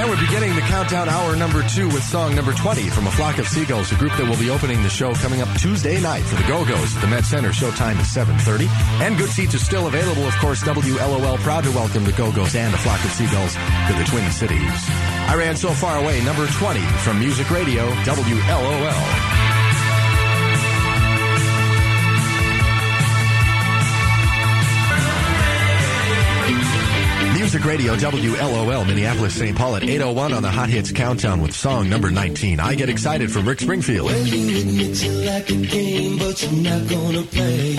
And we're beginning the countdown hour number 2 with song number 20 from A Flock of Seagulls, a group that will be opening the show coming up Tuesday night for the Go-Go's at the Met Center. Showtime is 7:30. And good seats are still available. Of course, WLOL proud to welcome the Go-Go's and A Flock of Seagulls to the Twin Cities. I Ran So Far Away, number 20 from Music Radio, WLOL. Music Radio, WLOL, Minneapolis, St. Paul at 8:01 on the Hot Hits Countdown with song number 19. I Get Excited from Rick Springfield. Well, you admit you like a game, but you're not gonna play.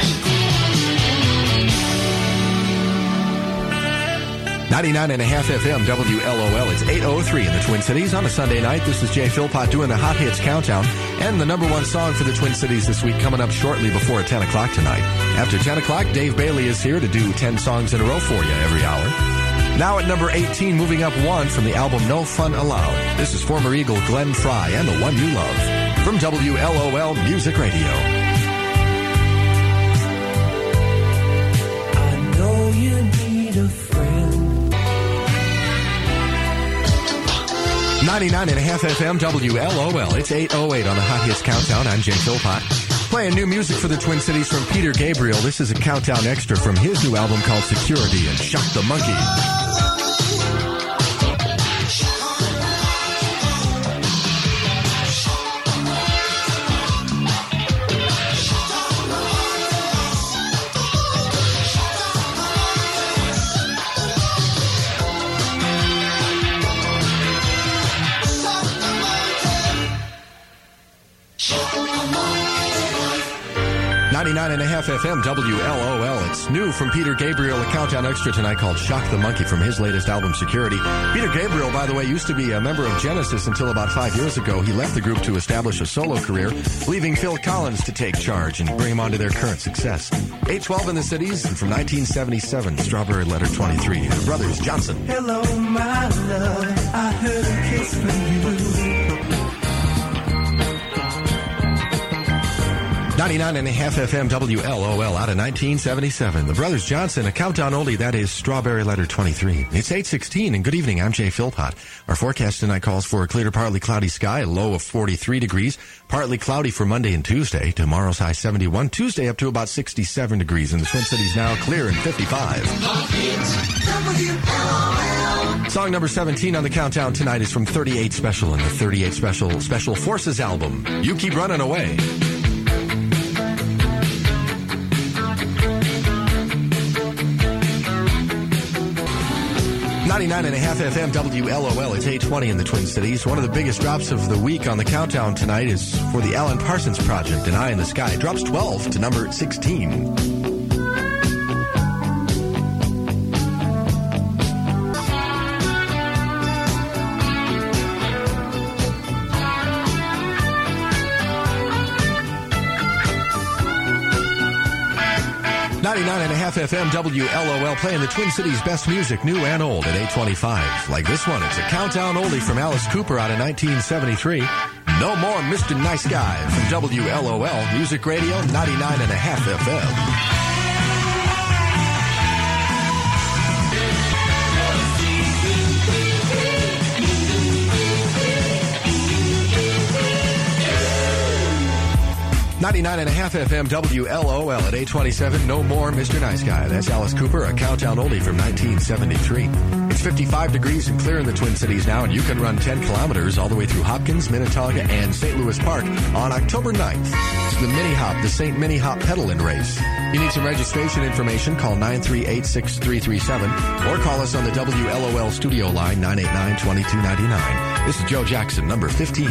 99.5 FM, WLOL. It's 8:03 in the Twin Cities on a Sunday night. This is Jay Philpott doing the Hot Hits Countdown. And the number 1 song for the Twin Cities this week coming up shortly before 10 o'clock tonight. After 10 o'clock, Dave Bailey is here to do 10 songs in a row for you every hour. Now at number 18, moving up 1 from the album No Fun Allowed. This is former Eagle Glenn Frey and The One You Love from WLOL Music Radio. I know you need a friend. 99.5 FM, WLOL. It's 8:08 on the Hot Hits Countdown. I'm Jay Philpott. Playing new music for the Twin Cities from Peter Gabriel. This is a countdown extra from his new album called Security and Shock the Monkey. 99.5 FM, WLOL. It's new from Peter Gabriel, a countdown extra tonight called Shock the Monkey from his latest album, Security. Peter Gabriel, by the way, used to be a member of Genesis until about 5 years ago. He left the group to establish a solo career, leaving Phil Collins to take charge and bring him on to their current success. 812 in the cities, and from 1977, Strawberry Letter 23, the Brothers Johnson. Hello, my love, I heard a kiss from you. 99.5 FM WLOL out of 1977. The Brothers Johnson, a countdown oldie, that is Strawberry Letter 23. It's 8:16, and good evening, I'm Jay Philpott. Our forecast tonight calls for a clear to partly cloudy sky, a low of 43 degrees, partly cloudy for Monday and Tuesday. Tomorrow's high 71, Tuesday up to about 67 degrees, and the Twin Cities now clear and 55. Song number 17 on the countdown tonight is from 38 Special and the 38 Special Forces album, You Keep Running Away. 99.5 FM WLOL. It's 8:20 in the Twin Cities. One of the biggest drops of the week on the countdown tonight is for the Alan Parsons Project, An Eye in the Sky. It drops 12 to number 16. 99.5 FM WLOL, playing the Twin Cities' best music, new and old, at 8:25. Like this one, it's a countdown oldie from Alice Cooper out of 1973. No More Mr. Nice Guy from WLOL, Music Radio, 99.5 FM. 99.5 FM WLOL at 8:27. No More Mr. Nice Guy. That's Alice Cooper, a countdown oldie from 1973. It's 55 degrees and clear in the Twin Cities now, and you can run 10 kilometers all the way through Hopkins, Minnetonka, and St. Louis Park on October 9th. It's the Mini Hop, the St. Mini Hop Pedal-In Race. You need some registration information, call 938-6337, or call us on the WLOL studio line, 989-2299. This is Joe Jackson, number 15.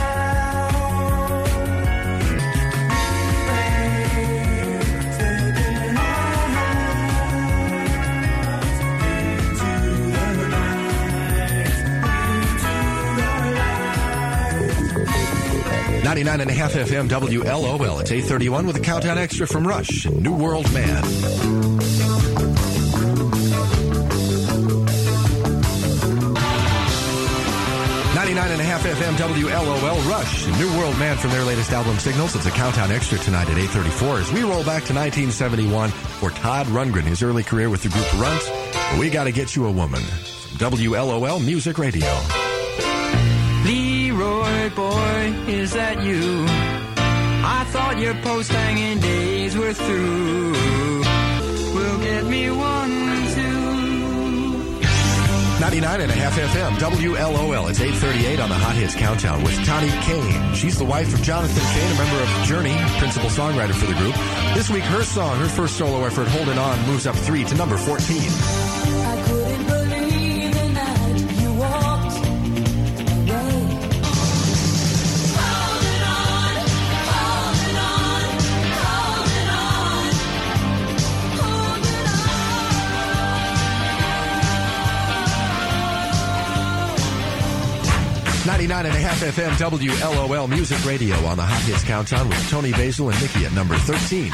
99.5 FM WLOL. It's 8:31 with a countdown extra from Rush and New World Man. 99.5 FM WLOL, Rush and New World Man from their latest album, Signals. It's a countdown extra tonight at 8:34 as we roll back to 1971 for Todd Rundgren, his early career with the group Runt. We Gotta Get You a Woman. WLOL Music Radio. Leroy, boy, is that you? I thought your post-hanging days were through. Will get me 1, 2. 99.5 FM, WLOL. It's 8:38 on the Hot Hits Countdown with Tawny Kane. She's the wife of Jonathan Kane, a member of Journey, principal songwriter for the group. This week, her song, her first solo effort, Holding On, moves up 3 to number 14. I couldn't believe the night you walked away. Holding on, holding on, holding on, holding on. 99.5 FM, WLOL Music Radio on the Hot Hits Countdown with Tony Basil and Nikki at number 13.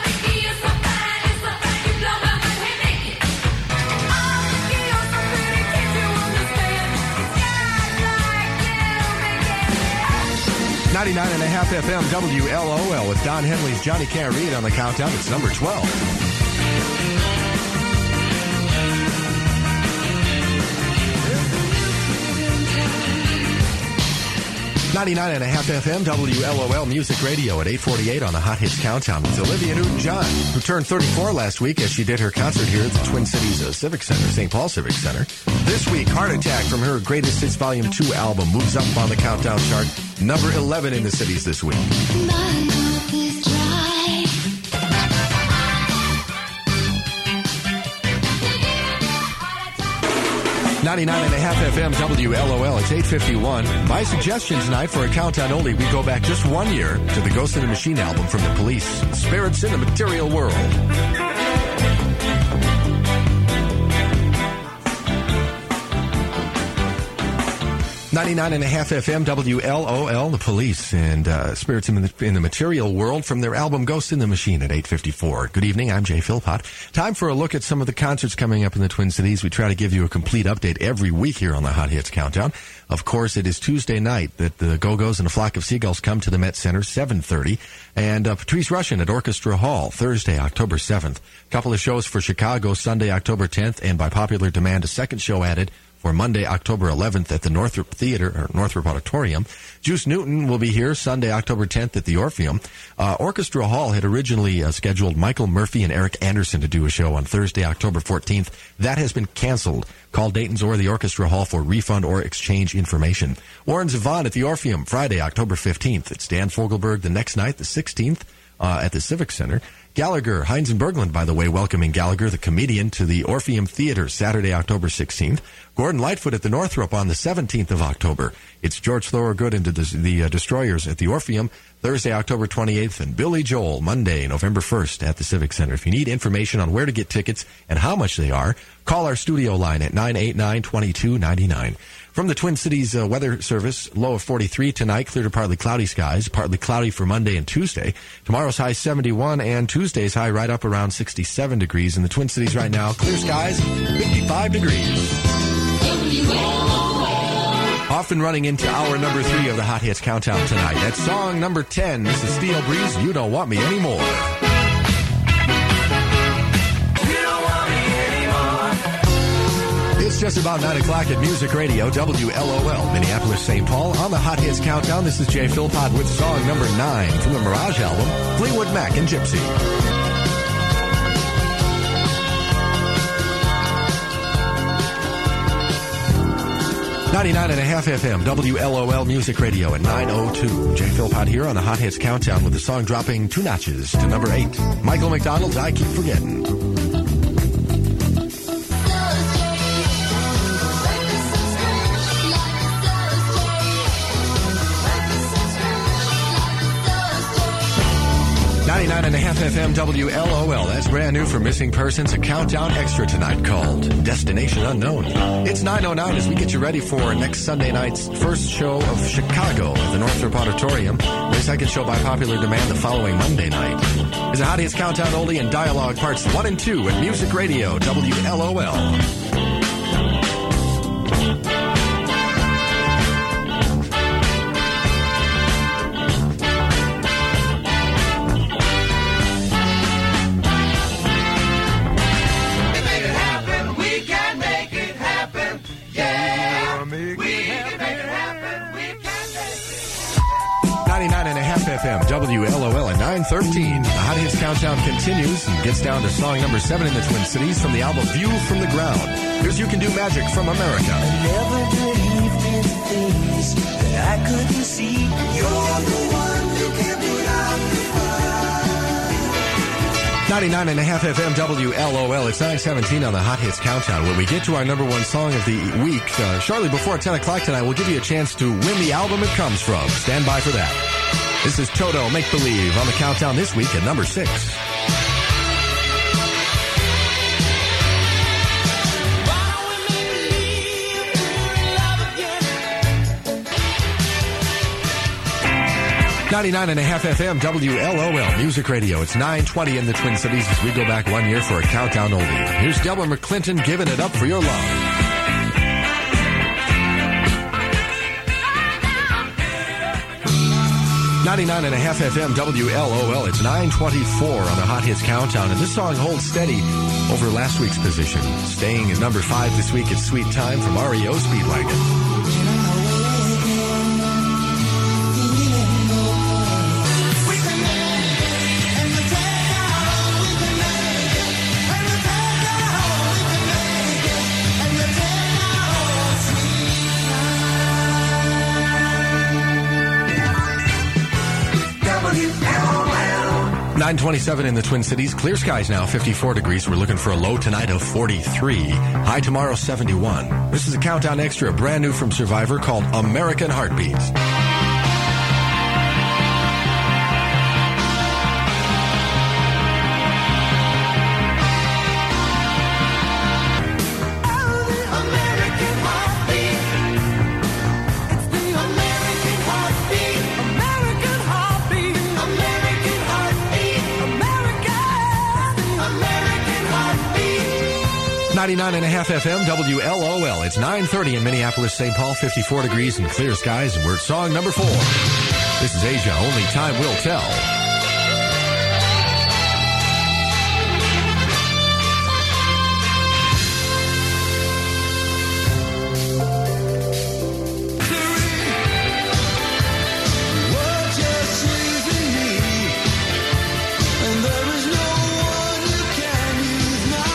.99.5 FM WLOL with Don Henley's Johnny Can't Read on the countdown. It's number 12. 99.5 FM WLOL Music Radio at 8:48 on the Hot Hits Countdown with Olivia Newton-John, who turned 34 last week as she did her concert here at the Twin Cities Civic Center, St. Paul Civic Center. This week, Heart Attack from her Greatest Hits Volume 2 album moves up on the countdown chart, number 11 in the cities this week. My mouth is dry. 99.5 FM WLOL. It's 8:51. By suggestion tonight for a countdown only, we go back just 1 year to the Ghost in the Machine album from the Police, Spirits in the Material World. 99.5 FM WLOL, the Police, and Spirits in the Material World from their album Ghost in the Machine at 8:54. Good evening, I'm Jay Philpott. Time for a look at some of the concerts coming up in the Twin Cities. We try to give you a complete update every week here on the Hot Hits Countdown. Of course, it is Tuesday night that the Go-Go's and a Flock of Seagulls come to the Met Center, 7:30, and Patrice Rushen at Orchestra Hall, Thursday, October 7th. Couple of shows for Chicago, Sunday, October 10th, and by popular demand, a second show added for Monday, October 11th at the Northrop Theater, or Northrop Auditorium. Juice Newton will be here Sunday, October 10th at the Orpheum. Orchestra Hall had originally scheduled Michael Murphy and Eric Anderson to do a show on Thursday, October 14th. That has been canceled. Call Dayton's or the Orchestra Hall for refund or exchange information. Warren Zevon at the Orpheum, Friday, October 15th. It's Dan Fogelberg the next night, the 16th, at the Civic Center. Gallagher, Heinz and Berglund, by the way, welcoming Gallagher, the comedian, to the Orpheum Theater Saturday, October 16th. Gordon Lightfoot at the Northrop on the 17th of October. It's George Thorogood and the Destroyers at the Orpheum Thursday, October 28th, and Billy Joel Monday, November 1st at the Civic Center. If you need information on where to get tickets and how much they are, call our studio line at 989-2299. From the Twin Cities Weather Service, low of 43 tonight, clear to partly cloudy skies, partly cloudy for Monday and Tuesday. Tomorrow's high 71, and Tuesday's high right up around 67 degrees. In the Twin Cities right now, clear skies, 55 degrees. Off and running into hour number 3 of the Hot Hits Countdown tonight. That's song number 10. This is Steel Breeze, You Don't Want Me Anymore. It's just about 9 o'clock at Music Radio, WLOL, Minneapolis, St. Paul. On the Hot Hits Countdown, this is Jay Philpott with song number 9 from the Mirage album, Fleetwood Mac and Gypsy. .99.5 FM, WLOL Music Radio at 9:02. Jay Philpott here on the Hot Hits Countdown with the song dropping 2 notches to number 8. Michael McDonald's I Keep Forgetting. 99.5 FM WLOL. That's brand new for Missing Persons, a countdown extra tonight called Destination Unknown. It's 9:09 as we get you ready for next Sunday night's first show of Chicago at the Northrop Auditorium. The second show by popular demand the following Monday night. It's a Hot Hits Countdown Oldie and Dialogue Parts 1 and 2 at Music Radio WLOL. 99.5 FM, WLOL at 9:13. The Hot Hits Countdown continues and gets down to song number 7 in the Twin Cities from the album View from the Ground. Here's You Can Do Magic from America. I never believed in things that I couldn't see. You're the one who can put out the fire. 99.5 FM, WLOL. It's 9:17 on the Hot Hits Countdown. When we get to our number one song of the week, shortly before 10 o'clock tonight, we'll give you a chance to win the album it comes from. Stand by for that. This is Toto, Make Believe, on the countdown this week at number 6. 99.5 FM, WLOL, Music Radio. It's 9:20 in the Twin Cities as we go back 1 year for a countdown oldie. Here's Delbert McClinton giving it up for your love. 99.5 FM, WLOL. It's 9:24 on the Hot Hits Countdown, and this song holds steady over last week's position. Staying at number 5 this week, it's Sweet Time from REO Speedwagon. WLOL. 9:27 in the Twin Cities. Clear skies now, 54 degrees. We're looking for a low tonight of 43. High tomorrow, 71. This is a Countdown Extra, brand new from Survivor, called American Heartbeats. .5 FM, WLOL. It's 9:30 in Minneapolis, St. Paul, 54 degrees and clear skies, and we're at song number 4. This is Asia, Only Time Will Tell. What you're choosing me, and there is no one who can use now.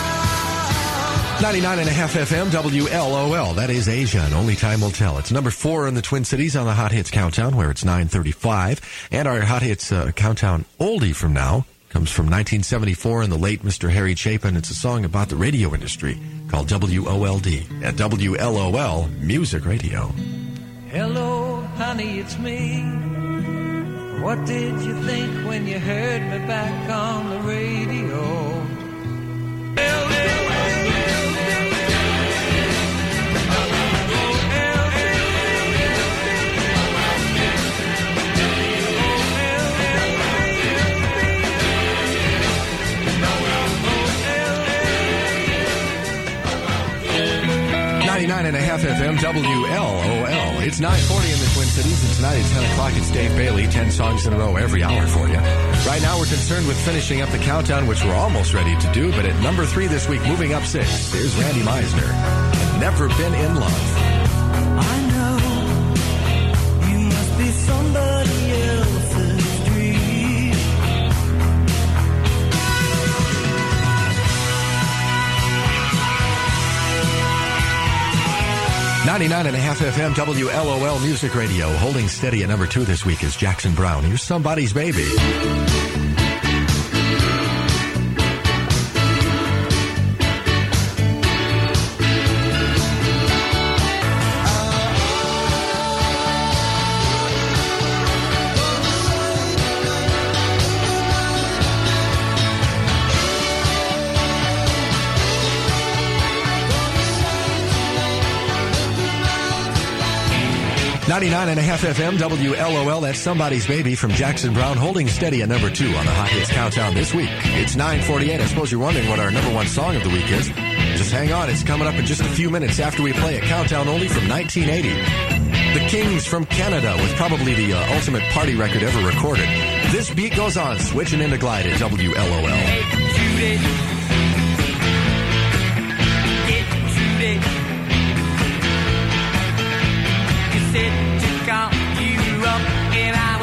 99.5 FM, WLOL. That is Asia, and Only Time Will Tell. It's number 4 in the Twin Cities on the Hot Hits Countdown, where it's 9:35. And our Hot Hits Countdown oldie from now comes from 1974 and the late Mr. Harry Chapin. It's a song about the radio industry called WOLD at WLOL Music Radio. Hello, honey, it's me. What did you think when you heard me back on the radio? 99.5 FM, WLOL. It's 9:40 in the Twin Cities, and tonight at 10 o'clock, it's Dave Bailey, 10 songs in a row every hour for you. Right now, we're concerned with finishing up the countdown, which we're almost ready to do, but at number 3 this week, moving up 6, here's Randy Meisner. Never Been in Love. I know you must be somebody else's dream. 99.5 FM, WLOL Music Radio. Holding steady at number 2 this week is Jackson Browne. Here's Somebody's Baby. 99.5 FM, WLOL. That's Somebody's Baby from Jackson Browne, holding steady at number 2 on the Hot Hits Countdown this week. It's 9:48. I suppose you're wondering what our number 1 song of the week is. Just hang on. It's coming up in just a few minutes after we play a countdown only from 1980. The Kings from Canada, with probably the ultimate party record ever recorded. This beat goes on, switching into Glide at WLOL. Hey, Judy. Hey, Judy. You said to call you up, and I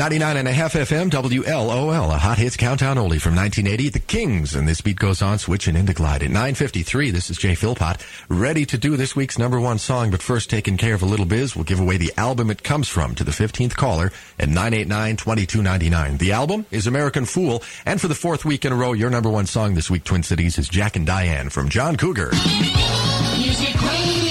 99.5 FM, WLOL, a hot hits countdown oldie from 1980, The Kings. And this beat goes on, switching into Glide. At 9:53, this is Jay Philpott, ready to do this week's number one song. But first, taking care of a little biz, we'll give away the album it comes from to the 15th caller at 989-2299. The album is American Fool. And for the fourth week in a row, your number one song this week, Twin Cities, is Jack and Diane from John Cougar. Music Radio.